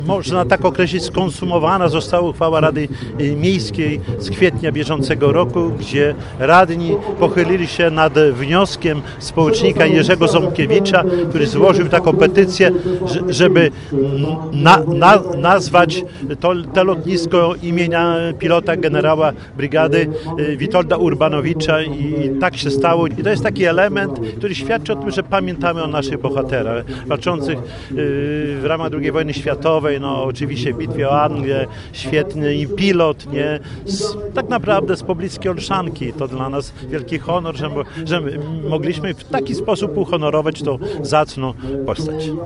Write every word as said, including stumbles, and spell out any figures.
Można tak określić, skonsumowana została uchwała Rady Miejskiej z kwietnia bieżącego roku, gdzie radni pochylili się nad wnioskiem społecznika Jerzego Ząbkiewicza, który złożył taką petycję, żeby na, na, nazwać to, to lotnisko imienia pilota generała brygady Witolda Urbanowicza i, i tak się stało. I to jest taki element, który świadczy o tym, że pamiętamy o naszych bohaterach walczących w ramach drugiej wojny światowej. No oczywiście w bitwie o Anglię, świetny i pilot, nie? Z, tak naprawdę z pobliskiej Olszanki. To dla nas wielki honor, że, że mogliśmy w taki sposób uhonorować tą zacną postać.